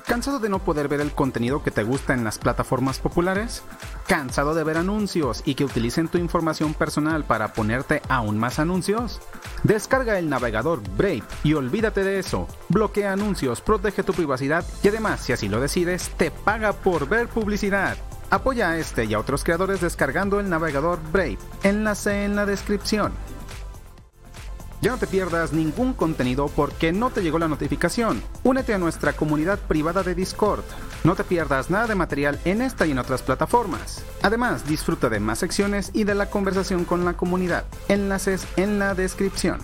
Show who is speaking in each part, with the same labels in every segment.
Speaker 1: ¿Cansado de no poder ver el contenido que te gusta en las plataformas populares? ¿Cansado de ver anuncios y que utilicen tu información personal para ponerte aún más anuncios? Descarga el navegador Brave y olvídate de eso. Bloquea anuncios, protege tu privacidad y además, si así lo decides, te paga por ver publicidad. Apoya a este y a otros creadores descargando el navegador Brave. Enlace en la descripción. Ya no te pierdas ningún contenido porque no te llegó la notificación. Únete a nuestra comunidad privada de Discord. No te pierdas nada de material en esta y en otras plataformas. Además, disfruta de más secciones y de la conversación con la comunidad. Enlaces en la descripción.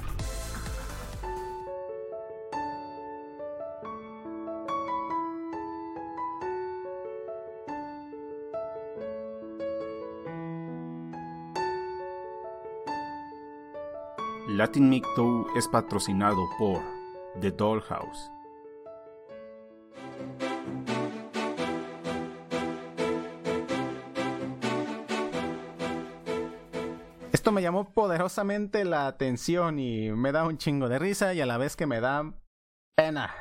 Speaker 1: Latin Mic Tour es patrocinado por The Dollhouse. Esto me llamó poderosamente la atención y me da un chingo de risa y a la vez que me da pena.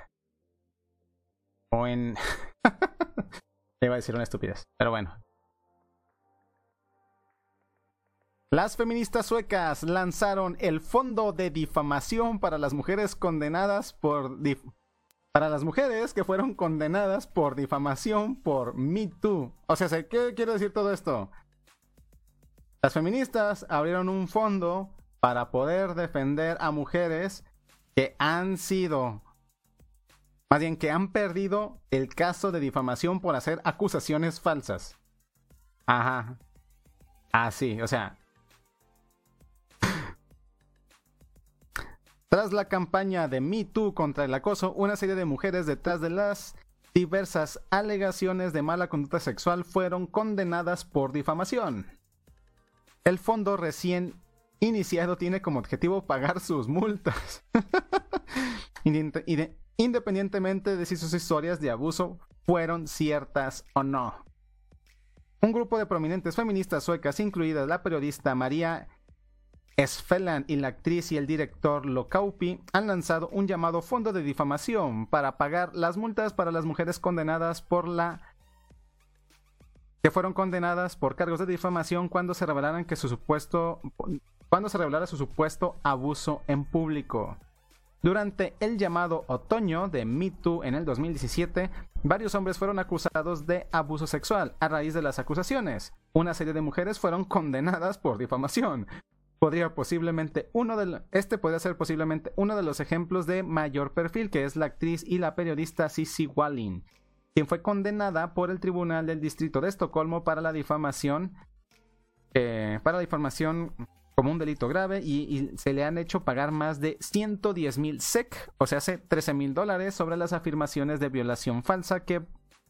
Speaker 1: Iba a decir una estupidez, pero bueno. Las feministas suecas lanzaron el fondo de difamación para las mujeres condenadas para las mujeres que fueron condenadas por difamación por Me Too. O sea, ¿qué quiere decir todo esto? Las feministas abrieron un fondo para poder defender a mujeres que han perdido el caso de difamación por hacer acusaciones falsas. Ajá. Así, o sea. Tras la campaña de Me Too contra el acoso, una serie de mujeres detrás de las diversas alegaciones de mala conducta sexual fueron condenadas por difamación. El fondo recién iniciado tiene como objetivo pagar sus multas, independientemente de si sus historias de abuso fueron ciertas o no. Un grupo de prominentes feministas suecas, incluida la periodista Maria Esfäland y la actriz y el director Lokaupi, han lanzado un llamado fondo de difamación para pagar las multas para las mujeres condenadas que fueron condenadas por cargos de difamación cuando se revelara su supuesto abuso en público. Durante el llamado otoño de Me Too en el 2017, varios hombres fueron acusados de abuso sexual. A raíz de las acusaciones, una serie de mujeres fueron condenadas por difamación. Podría ser posiblemente uno de los ejemplos de mayor perfil, que es la actriz y la periodista Cissi Wallin, quien fue condenada por el Tribunal del Distrito de Estocolmo para la difamación como un delito grave y se le han hecho pagar más de 110,000 SEK, o sea, hace $13,000 sobre las afirmaciones de violación falsa que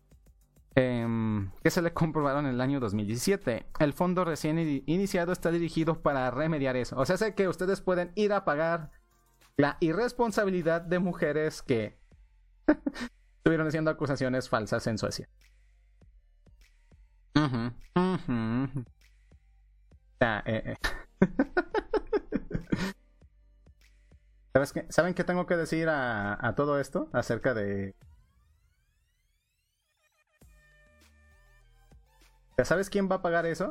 Speaker 1: se le comprobaron en el año 2017. El fondo recién iniciado está dirigido para remediar eso. O sea, sé que ustedes pueden ir a pagar la irresponsabilidad de mujeres que estuvieron haciendo acusaciones falsas en Suecia. ¿Saben qué tengo que decir a todo esto acerca de... ¿Sabes quién va a pagar eso?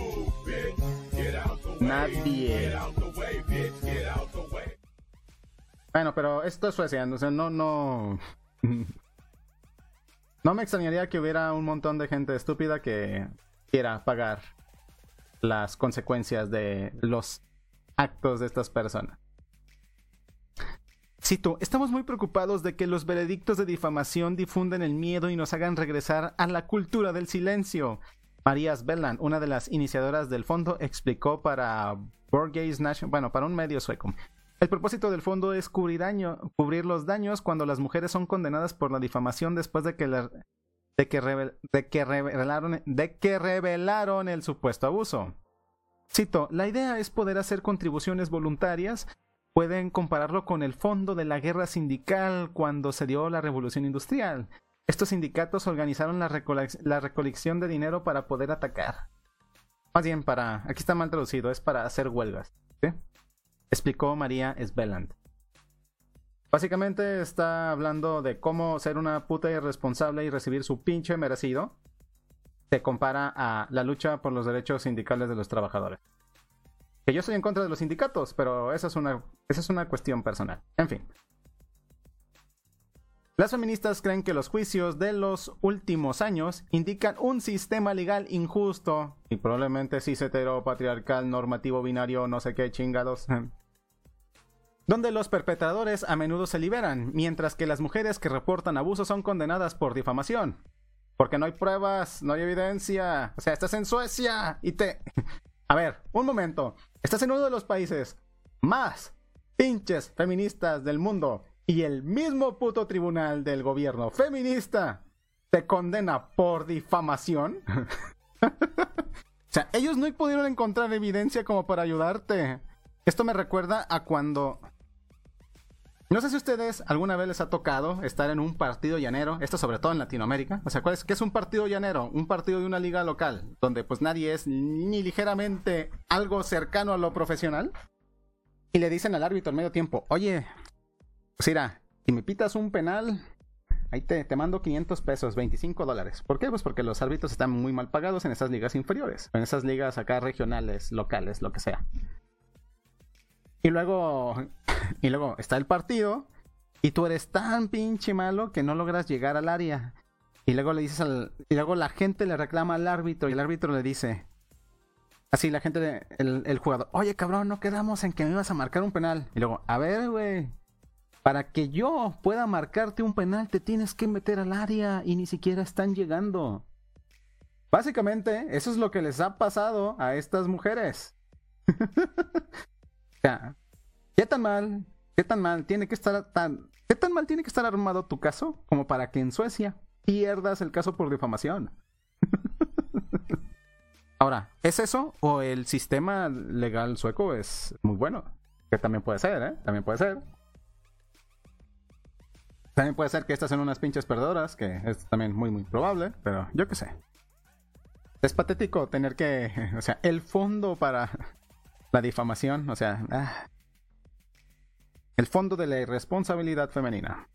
Speaker 1: Nadie. Bueno, pero esto es Suecia, o sea, no me extrañaría que hubiera un montón de gente estúpida que quiera pagar las consecuencias de los actos de estas personas. Cito, estamos muy preocupados de que los veredictos de difamación difundan el miedo y nos hagan regresar a la cultura del silencio. Maria Esfäland, una de las iniciadoras del fondo, explicó para Borges Nation, para un medio sueco. El propósito del fondo es cubrir los daños cuando las mujeres son condenadas por la difamación después de que revelaron el supuesto abuso. Cito, la idea es poder hacer contribuciones voluntarias. Pueden compararlo con el fondo de la guerra sindical cuando se dio la revolución industrial. Estos sindicatos organizaron la recolección de dinero para poder atacar. Más bien aquí está mal traducido, es para hacer huelgas, ¿sí? Explicó Maria Esfäland. Básicamente está hablando de cómo ser una puta irresponsable y recibir su pinche merecido. Se compara a la lucha por los derechos sindicales de los trabajadores. Que yo estoy en contra de los sindicatos, pero esa es una cuestión personal. En fin. Las feministas creen que los juicios de los últimos años indican un sistema legal injusto y probablemente cis heteropatriarcal, normativo binario, no sé qué chingados, donde los perpetradores a menudo se liberan, mientras que las mujeres que reportan abusos son condenadas por difamación. Porque no hay pruebas, no hay evidencia. O sea, estás en Suecia y te... A ver, un momento. Estás en uno de los países más pinches feministas del mundo. Y el mismo puto tribunal del gobierno feminista te condena por difamación. O sea, ellos no pudieron encontrar evidencia como para ayudarte. Esto me recuerda a cuando... No sé si a ustedes alguna vez les ha tocado estar en un partido llanero, esto sobre todo en Latinoamérica. O sea, ¿qué es un partido llanero? Un partido de una liga local, donde pues nadie es ni ligeramente algo cercano a lo profesional. Y le dicen al árbitro al medio tiempo, oye... Pues mira, si me pitas un penal, ahí te mando 500 pesos, $25. ¿Por qué? Pues porque los árbitros están muy mal pagados en esas ligas inferiores. En esas ligas acá regionales, locales, lo que sea. Y luego está el partido y tú eres tan pinche malo que no logras llegar al área. Y luego le dices y luego la gente le reclama al árbitro y el árbitro le dice... Así la gente, el jugador, oye cabrón, no quedamos en que me ibas a marcar un penal. Y luego, a ver güey... Para que yo pueda marcarte un penal te tienes que meter al área y ni siquiera están llegando. Básicamente, eso es lo que les ha pasado a estas mujeres. O sea, ¿qué tan mal tiene que estar armado tu caso como para que en Suecia pierdas el caso por difamación? Ahora, ¿es eso o el sistema legal sueco es muy bueno? Que también puede ser, ¿eh? También puede ser. También puede ser que estas sean unas pinches perdedoras, que es también muy muy probable, pero yo qué sé. Es patético tener que... O sea, el fondo para la difamación, o sea... el fondo de la irresponsabilidad femenina.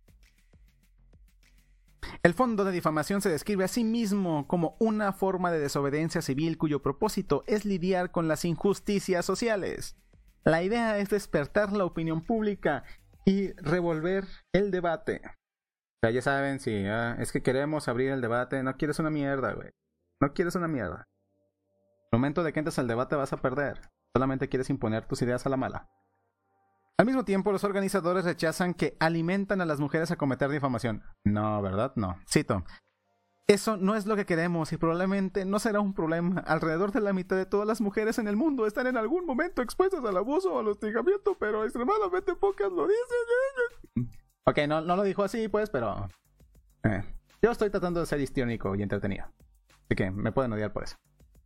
Speaker 1: El fondo de difamación se describe a sí mismo como una forma de desobediencia civil cuyo propósito es lidiar con las injusticias sociales. La idea es despertar la opinión pública y revolver el debate. O sea, ya saben, si es que queremos abrir el debate, no quieres una mierda, güey. No quieres una mierda. Al momento de que entres al debate vas a perder. Solamente quieres imponer tus ideas a la mala. Al mismo tiempo, los organizadores rechazan que alimentan a las mujeres a cometer difamación. No, ¿verdad? No. Cito. Eso no es lo que queremos y probablemente no será un problema. Alrededor de la mitad de todas las mujeres en el mundo están en algún momento expuestas al abuso o al hostigamiento, pero extremadamente pocas lo dicen. Ok, no lo dijo así, pues, pero... yo estoy tratando de ser histriónico y entretenido. Así que me pueden odiar por eso.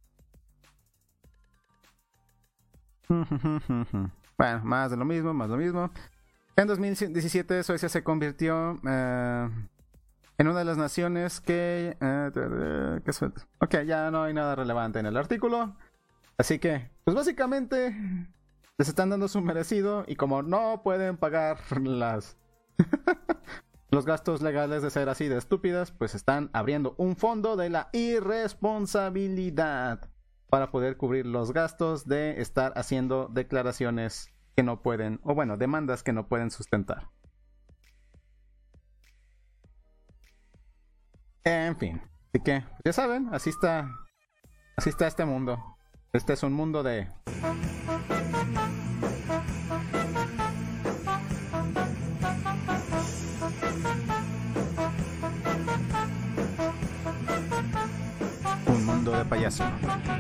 Speaker 1: Bueno, más de lo mismo. En 2017 Suecia se convirtió... en una de las naciones que... ok, ya no hay nada relevante en el artículo. Así que, pues básicamente les están dando su merecido y como no pueden pagar los gastos legales de ser así de estúpidas, pues están abriendo un fondo de la irresponsabilidad para poder cubrir los gastos de estar haciendo declaraciones que no pueden, o bueno, demandas que no pueden sustentar. En fin, así que ya saben, así está este mundo. Este es un mundo de... un mundo de payaso.